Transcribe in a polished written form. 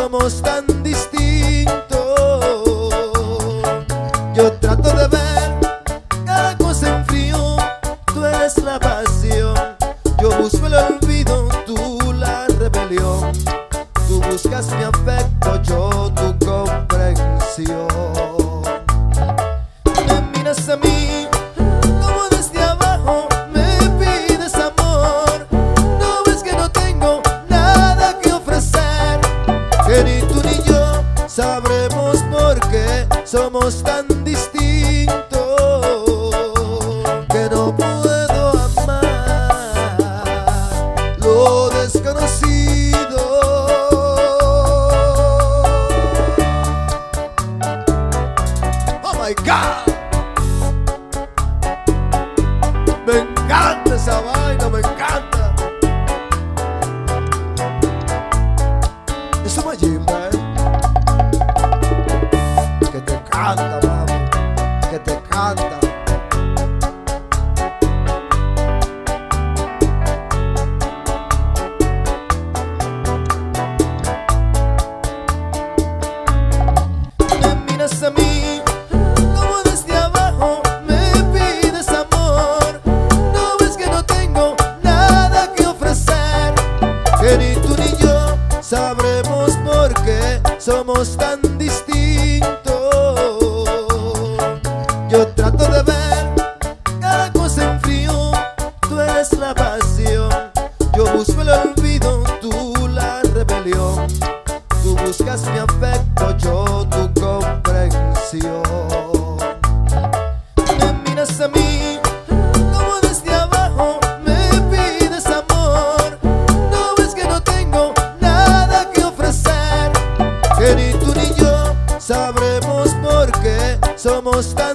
somos tan distintos. Yo trato de ver cada cosa en frío, tú eres la pasión. Yo busco el olvido, tú la rebelión. Tú buscas mi afecto, yo tu comprensión. Me miras a mí como desde abajo, me pides amor. No ves que no tengo nada que ofrecer, que ni tú ni yo sabremos por qué somos tan distintos, que no puedo amar lo desconocido. Oh my God, me encanta esa vaina, me encanta. Eso me lleva, que te canta, mami, que te canta. Me miras a mí como desde abajo, me pides amor. No ves que no tengo nada que ofrecer, que ni tú ni yo sabremos por qué somos tan distintos. Yo trato de ver cada cosa en frío, tú eres la pasión. Yo busco el olvido, tú la rebelión. Tú buscas mi afecto, yo tu comprensión. Me miras a mí como desde abajo, me pides amor. No ves que no tengo nada que ofrecer, que ni tú ni yo sabremos por qué somos tan